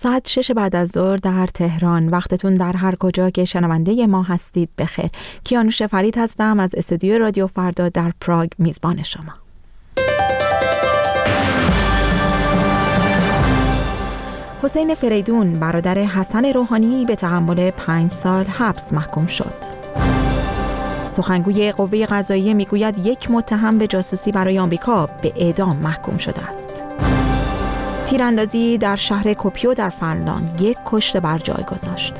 ساعت 6 بعد از ظهر در تهران. وقتتون در هر کجا که شنونده ما هستید بخیر. کیانوش فرید هستم از استودیو رادیو فردا در پراگ، میزبان شما. حسین فریدون برادر حسن روحانی به تحمل 5 سال حبس محکوم شد. سخنگوی قوه قضاییه میگوید یک متهم به جاسوسی برای آمریکا به اعدام محکوم شده است. تیراندازی در شهر کوپیو در فنلاند 1 کشته بر جای گذاشت.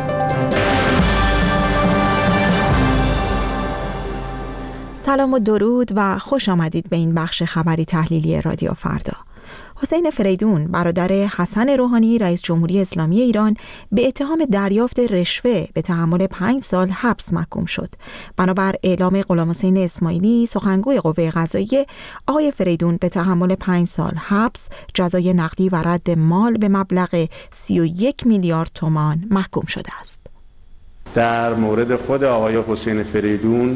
سلام و درود و خوش آمدید به این بخش خبری تحلیلی رادیو فردا. حسین فریدون برادر حسن روحانی رئیس جمهوری اسلامی ایران به اتهام دریافت رشوه به تحمل 5 سال حبس محکوم شد. بنابر اعلام غلامحسین اسماعیلی سخنگوی قوه قضاییه، آقای فریدون به تحمل 5 سال حبس، جزای نقدی و رد مال به مبلغ 31 میلیارد تومان محکوم شده است. در مورد خود آقای حسین فریدون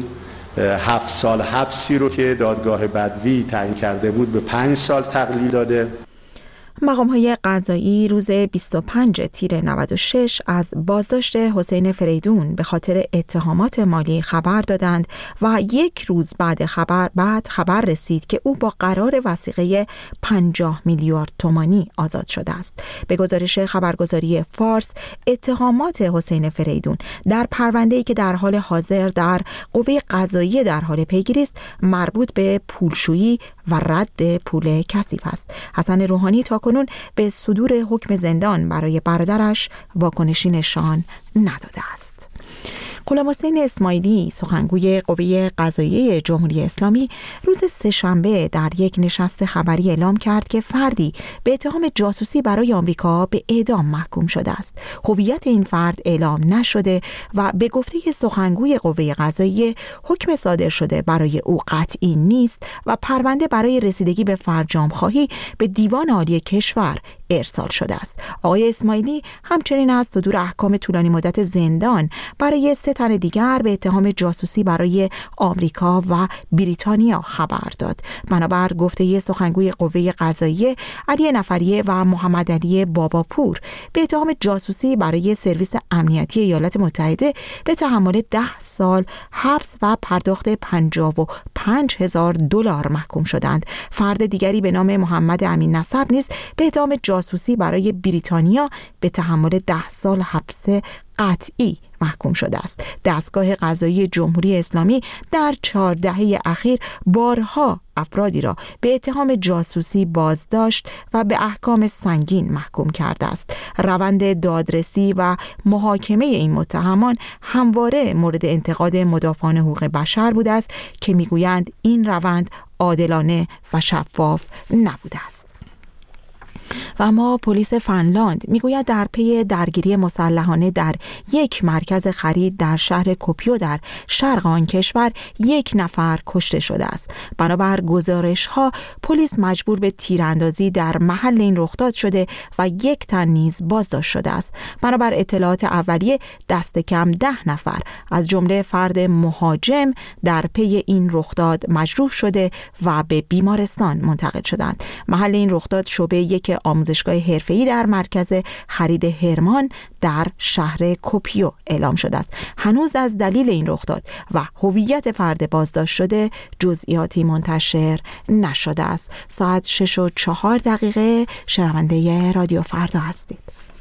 7 سال حبسی رو که دادگاه بدوی تعیین کرده بود به 5 سال تقلیل داده. مقام‌های قضایی روز 25 تیر 96 از بازداشت حسین فریدون به خاطر اتهامات مالی خبر دادند و 1 روز بعد خبر رسید که او با قرار وثیقه 50 میلیارد تومانی آزاد شده است. به گزارش خبرگزاری فارس، اتهامات حسین فریدون در پرونده‌ای که در حال حاضر در قوه قضاییه در حال پیگیری است، مربوط به پولشویی و رد پول کثیف است. حسن روحانی تاکنون به صدور حکم زندان برای برادرش واکنشی نشان نداده است. غلامحسین اسماعیلی سخنگوی قوه قضاییه جمهوری اسلامی روز سه‌شنبه در یک نشست خبری اعلام کرد که فردی به اتهام جاسوسی برای آمریکا به اعدام محکوم شده است. هویت این فرد اعلام نشده و به گفته سخنگوی قوه قضاییه حکم صادر شده برای او قطعی نیست و پرونده برای رسیدگی به فرجام‌خواهی به دیوان عالی کشور ارسال شده است. آقای اسماعیلی همچنین از صدور احکام طولانی مدت زندان برای 3 تن دیگر به اتهام جاسوسی برای آمریکا و بریتانیا خبر داد. بنابر گفته سخنگوی قوه قضاییه، علی نفریه و محمد علی باباپور به اتهام جاسوسی برای سرویس امنیتی ایالات متحده به تحمل 10 سال حبس و پرداخت 55,000 دلار محکوم شدند. فرد دیگری به نام محمد امین نسب نیز به اتهام جاسوسی برای بریتانیا به تحمل 10 سال حبس قطعی محکوم شده است. دستگاه قضایی جمهوری اسلامی در 4 دهه اخیر بارها افرادی را به اتهام جاسوسی بازداشت و به احکام سنگین محکوم کرده است. روند دادرسی و محاکمه این متهمان همواره مورد انتقاد مدافعان حقوق بشر بوده است که میگویند این روند عادلانه و شفاف نبوده است. و اما پلیس فنلاند میگوید در پی درگیری مسلحانه در یک مرکز خرید در شهر کوپیو در شرق آن کشور 1 نفر کشته شده است. بنابر گزارش‌ها پلیس مجبور به تیراندازی در محل این رخداد شده و 1 تن نیز بازداشت شده است. بنابر اطلاعات اولیه دست کم 10 نفر از جمله فرد مهاجم در پی این رخداد مجروح شده و به بیمارستان منتقل شدند. محل این رخداد شعبه 1 آموزشگاه حرفه‌ای در مرکز خرید هرمان در شهر کوپیو اعلام شده است. هنوز از دلیل این رخداد و هویت فرد بازداشت شده جزئیاتی منتشر نشده است. ساعت 6:04 شنونده رادیو فردا هستید.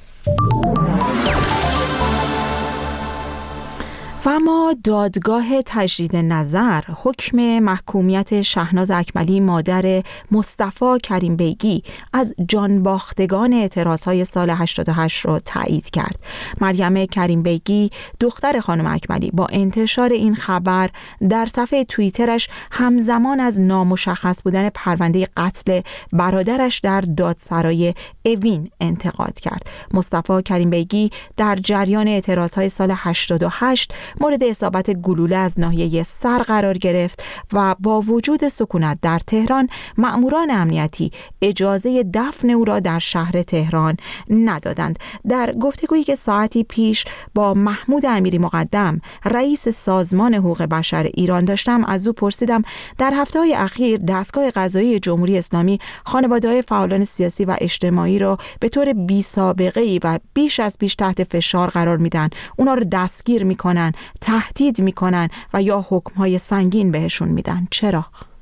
و اما دادگاه تجدید نظر حکم محکومیت شهناز اکملی مادر مصطفی کریم بیگی از جانباختگان اعتراضهای سال 88 را تایید کرد. مریم کریم بیگی دختر خانم اکملی با انتشار این خبر در صفحه توییترش همزمان از نامشخص بودن پرونده قتل برادرش در دادسرای اوین انتقاد کرد. مصطفی کریم بیگی در جریان اعتراضهای سال 88 مورد اصابت گلوله از ناحیه سر قرار گرفت و با وجود سکونت در تهران مأموران امنیتی اجازه دفن او را در شهر تهران ندادند. در گفتگویی که ساعتی پیش با محمود امیری مقدم رئیس سازمان حقوق بشر ایران داشتم، از او پرسیدم در هفته‌های اخیر دستگاه قضایی جمهوری اسلامی خانواده‌های فعالان سیاسی و اجتماعی را به طور بی‌سابقه‌ای و بیش از پیش تحت فشار قرار میدن، اونا رو دستگیر میکنن، تهدید میکنن و یا حکم‌های سنگین بهشون میدن. چرا؟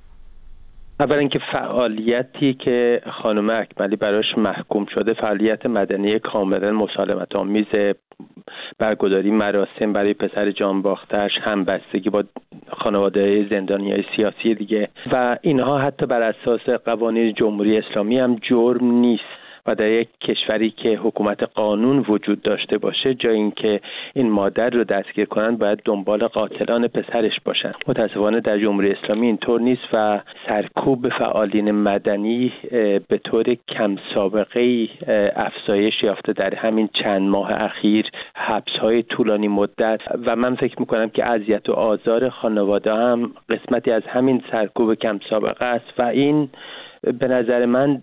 اولا اینکه فعالیتی که خانم اکملی براش محکوم شده فعالیت مدنی کاملا مسالمت آمیز، برگزاری مراسم برای پسر جانباخته‌اش، همبستگی با خانواده زندانیای سیاسی دیگه و اینها حتی بر اساس قوانین جمهوری اسلامی هم جرم نیست و در یک کشوری که حکومت قانون وجود داشته باشه جای اینکه این مادر رو دستگیر کنن باید دنبال قاتلان پسرش باشن. متاسفانه در جمهوری اسلامی اینطور نیست و سرکوب فعالین مدنی به طور کم سابقه‌ای افزایش یافته در همین چند ماه اخیر، حبس‌های طولانی مدت و من فکر می‌کنم که اذیت و آزار خانواده هم قسمتی از همین سرکوب کم سابقه است و این به نظر من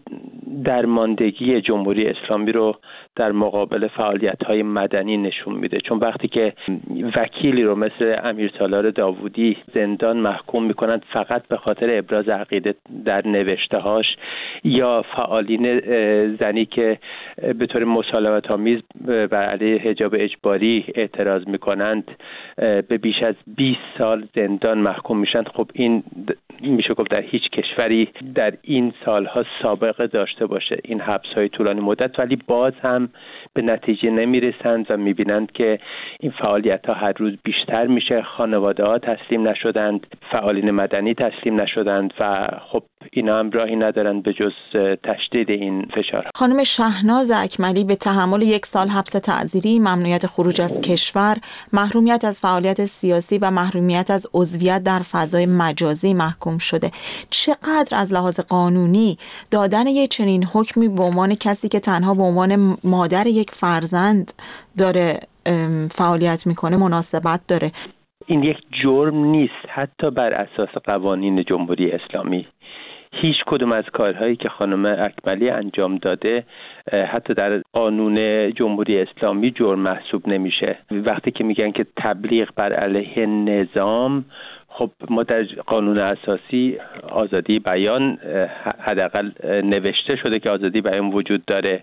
درماندگی جمهوری اسلامی رو در مقابل فعالیت‌های مدنی نشون میده، چون وقتی که وکیلی رو مثل امیرسالار داوودی زندان محکوم میکنند فقط به خاطر ابراز عقیده در نوشته‌هاش یا فعالین زنی که به طور مسالمت‌آمیز بر علیه حجاب اجباری اعتراض میکنند به بیش از 20 سال زندان محکوم میشن، خب این میشه گفت در هیچ کشوری در این سالها سابقه داشته باشه این حبس‌های طولانی مدت، ولی باز هم به نتیجه نمیرسند و میبینند که این فعالیت‌ها هر روز بیشتر میشه، خانواده‌ها تسلیم نشدند، فعالین مدنی تسلیم نشدند و خب اینا هم راهی ندارند به جز تشدید این فشار. خانم شهناز اکملی به تحمل 1 سال حبس تعزیری، ممنوعیت خروج از کشور، محرومیت از فعالیت سیاسی و محرومیت از عضویت در فضای مجازی محکوم شده. چقدر از لحاظ قانونی دادن یک چنین حکمی به عنوان کسی که تنها به عنوان مادر یک فرزند داره فعالیت میکنه مناسبت داره؟ این یک جرم نیست حتی بر اساس قوانین جمهوری اسلامی. هیچ کدوم از کارهایی که خانم اکملی انجام داده حتی در قانون جمهوری اسلامی جرم محسوب نمیشه. وقتی که میگن که تبلیغ بر علیه نظام، خب ما در قانون اساسی آزادی بیان حداقل نوشته شده که آزادی بیان وجود داره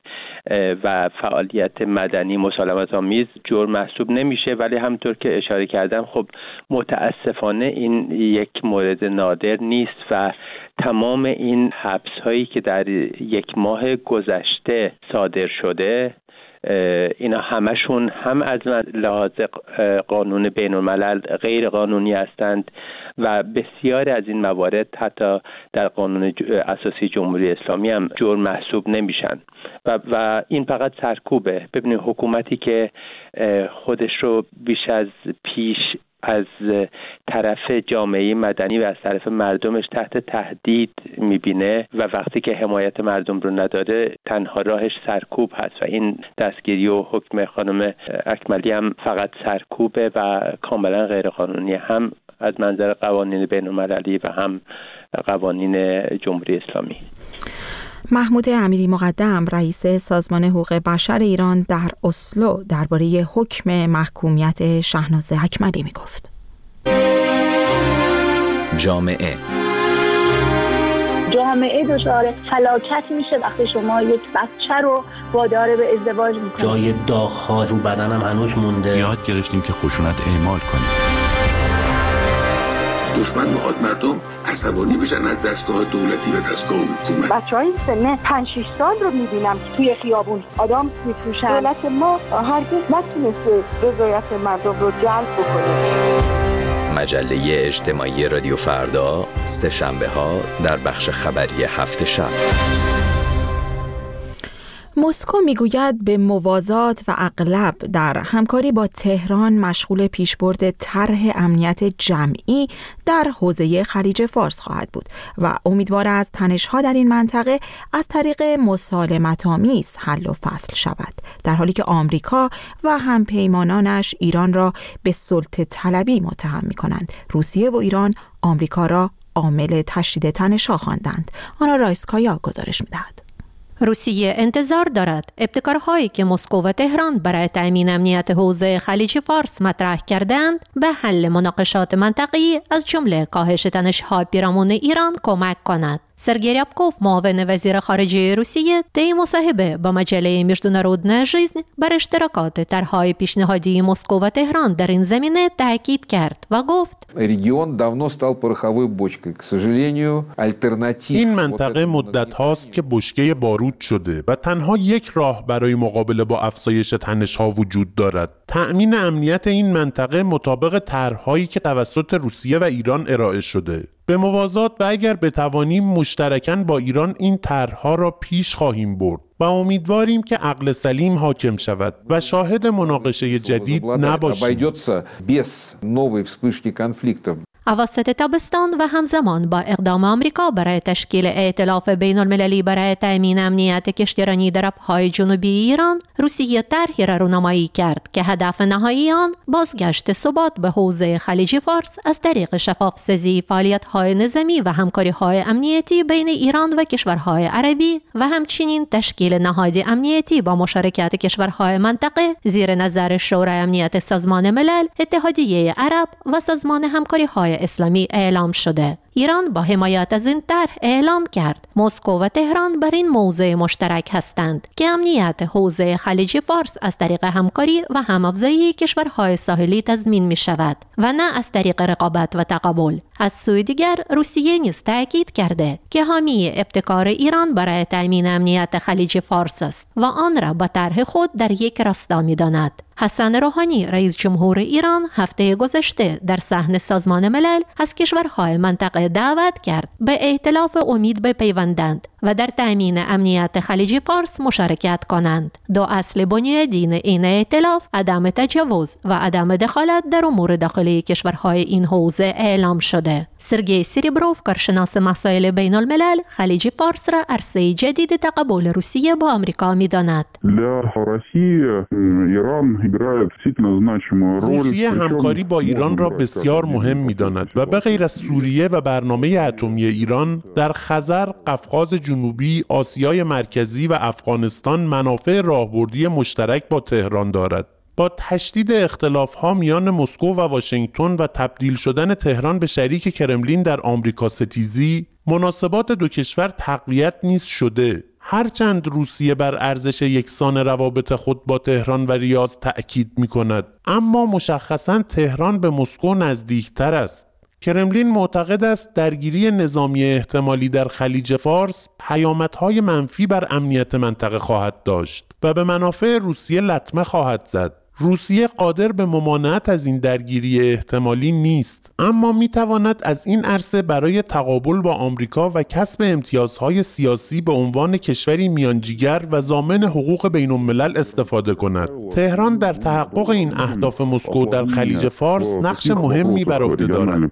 و فعالیت مدنی مسالمت آمیز جرم محسوب نمیشه، ولی همونطور که اشاره کردم خب متاسفانه این یک مورد نادر نیست و تمام این حبس هایی که در 1 ماه گذشته صادر شده اینا همشون هم از لحاظ قانون بین الملل غیر قانونی هستند و بسیار از این موارد حتی در قانون اساسی جمهوری اسلامی هم جرم محسوب نمیشن و این فقط سرکوبه. ببینید حکومتی که خودش رو بیش از پیش از طرف جامعه مدنی و از طرف مردمش تحت تهدید میبینه و وقتی که حمایت مردم رو نداره تنها راهش سرکوب هست و این دستگیری و حکم خانم اکملی هم فقط سرکوبه و کاملا غیر قانونی، هم از منظر قوانین بین المللی و هم قوانین جمهوری اسلامی. محمود امیری مقدم رئیس سازمان حقوق بشر ایران در اسلو درباره حکم محکومیت شهناز اکملی میگفت. جامعه دچار فلاکت میشه وقتی شما یک بچه رو وادار به ازدواج میکنید. جای داغ‌ها رو بدنم هنوز مونده. یاد گرفتیم که خشونت اعمال کنیم. دشمن میخواد مردم عصبانی بشن از دستگاه دولتی و دستگاه حکومت. بچهای سن 5-6 سال رو میبینم که توی خیابون آدم میفروشن. دولت ما هرگز نتونسته رضایت مردم رو جلب بکنه. مجله اجتماعی رادیو فردا، سه شنبه ها در بخش خبری هفت شب. مسکو میگوید به موازات و اغلب در همکاری با تهران مشغول پیشبرد طرح امنیت جمعی در حوزه خلیج فارس خواهد بود و امیدوار است تنش‌ها در این منطقه از طریق مسالمت‌آمیز حل و فصل شود، در حالی که آمریکا و همپیمانانش ایران را به سلطه طلبی متهم می‌کنند. روسیه و ایران آمریکا را عامل تشدید تنش‌ها خواندند. آنا رایسکایا گزارش می‌دهد. روسیه انتظار دارد ابتکارهایی که مسکو و تهران برای تأمین امنیت حوزه خلیج فارس مطرح کردند به حل مناقشات منطقه‌ای از جمله کاهش تنش‌ها پیرامون ایران کمک کند. سرگئی ریابکوف معاون وزیر خارجه روسیه طی مصاحبه با مجله международная жизнь بر اشتراکات طرح‌های پیشنهادی مسکو و تهران در این زمینه تاکید کرد و گفت این منطقه مدت هاست که بشکه بارود شده و تنها یک راه برای مقابله با افزایش تنش‌ها وجود دارد: تأمین امنیت این منطقه مطابق طرح‌هایی که توسط روسیه و ایران ارائه شده. به موازات و اگر بتوانیم مشترکاً با ایران این طرح‌ها را پیش خواهیم برد و امیدواریم که عقل سلیم حاکم شود و شاهد مناقشه جدید نباشیم. اواسط تابستان و همزمان با اقدام آمریکا برای تشکیل ائتلاف بین المللی برای تأمین امنیت کشتیرانی در آبهای جنوبی ایران، روسیه طرحی را رونمایی کرد که هدف نهایی آن بازگشت ثبات به حوزه خلیج فارس از طریق شفاف‌سازی فعالیت‌های نظامی و همکاری‌های امنیتی بین ایران و کشورهای عربی و همچنین تشکیل نهاد امنیتی با مشارکت کشورهای منطقه زیر نظر شورای امنیت سازمان ملل، اتحادیه عرب و سازمان همکاری‌های اسلامی اعلام شده. ایران با حمایت از این طرح اعلام کرد مسکو و تهران بر این موضوع مشترک هستند که امنیت حوزه خلیج فارس از طریق همکاری و هم‌افزایی کشورهای ساحلی تضمین می شود و نه از طریق رقابت و تقابل. از سوی دیگر روسیه نیز تاکید کرده که حامی ابتکار ایران برای تأمین امنیت خلیج فارس است و آن را با طرح خود در یک راستا می داند. حسن روحانی رئیس جمهور ایران هفته گذشته در صحن سازمان ملل از کشورهای منطقه دعوت کرد به ائتلاف امید بپیوندند و در تأمین امنیت خلیج فارس مشارکت کنند. دو اصل بنیادین این ائتلاف عدم تجاوز و عدم دخالت در امور داخلی کشورهای این حوزه اعلام شده. سرگئی سریبروف، کارشناس مسائل بین الملل، خلیج فارس را عرصه جدید تقابل روسیه با آمریکا می‌داند. روسیه همکاری با ایران را بسیار مهم می‌داند و به غیر از سوریه و برنامه اتمی ایران در خزر، قفقاز جنوبی، آسیای مرکزی و افغانستان منافع راهبردی مشترک با تهران دارد. با تشدید اختلاف‌ها میان مسکو و واشنگتن و تبدیل شدن تهران به شریک کرملین در آمریکا ستیزی، مناسبات دو کشور تقویت نیز شده. هرچند روسیه بر ارزش یکسان روابط خود با تهران و ریاض تأکید می‌کند، اما مشخصاً تهران به مسکو نزدیکتر است. کرملین معتقد است درگیری نظامی احتمالی در خلیج فارس پیامدهای منفی بر امنیت منطقه خواهد داشت و به منافع روسیه لطمه خواهد زد. روسیه قادر به ممانعت از این درگیری احتمالی نیست، اما میتواند از این عرصه برای تقابل با آمریکا و کسب امتیازهای سیاسی به عنوان کشوری میانجیگر و ضامن حقوق بین الملل استفاده کند. تهران در تحقق این اهداف مسکو در خلیج فارس نقش مهمی بر عهده دارد.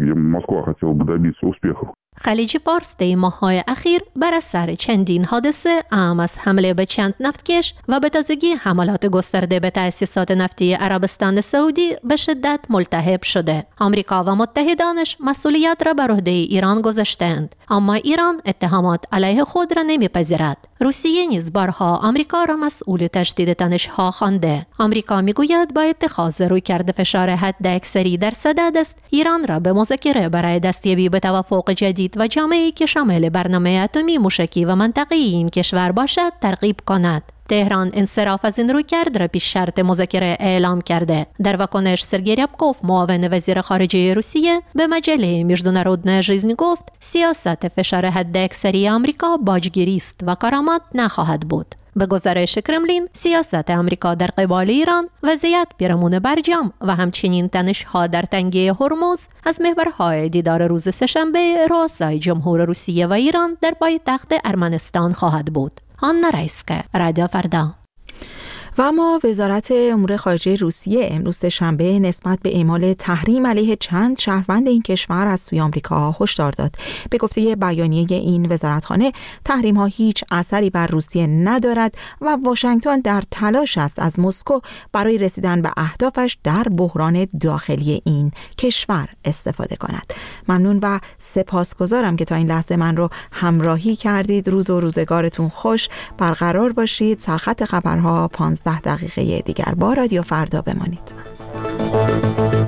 خلیج فارس طی ماه‌های اخیر بر اثر چندین حادثه، اهم از حمله به چند نفتکش و به تازگی حملات گسترده به تأسیسات نفتی عربستان سعودی به شدت ملتهب شده. آمریکا و متحدانش مسئولیت را بر عهده ایران گذاشتند، اما ایران اتهامات علیه خود را نمیپذیرد. روسیه نیز بارها آمریکا را مسئول تشدید تنش‌ها خوانده. آمریکا میگوید با اتخاذ رویکرد فشار حداکثری در صدد است ایران را به مذاکره برای دستیابی به توافق جدید و جامعی که شامل برنامه اتمی موشکی و منطقه‌ای این کشور باشد ترغیب کند. تهران انصراف از این رویکرد را پیش شرط مذاکره اعلام کرده. در واکنش سرگئی ریابکوف، معاون وزیر خارجه روسیه، به مجله международная жизнь گفت سیاست فشار حداکثری آمریکا باجگیری است و کارآمد نخواهد بود. به گزارش کرملین، سیاست آمریکا در قبال ایران، وضعیت پیرامون برجام و همچنین تنش‌ها در تنگه هرمز از محورهای دیدار روز سه‌شنبه رؤسای جمهور روسیه و ایران در پایتخت ارمنستان خواهد بود. آن رئیسکه رادیو فردا. و اما وزارت امور خارجه روسیه امروز شنبه نسبت به اعمال تحریم علیه چند شهروند این کشور از سوی آمریکا هشدار داد. به گفته بیانیه این وزارتخانه، تحریم ها هیچ اثری بر روسیه ندارد و واشنگتن در تلاش است از مسکو برای رسیدن به اهدافش در بحران داخلی این کشور استفاده کند. ممنون و سپاسگزارم که تا این لحظه من رو همراهی کردید. روز و روزگارتون خوش. برقرار باشید. سرخط خبرها 15 دقیقه دیگر با رادیو فردا بمانید.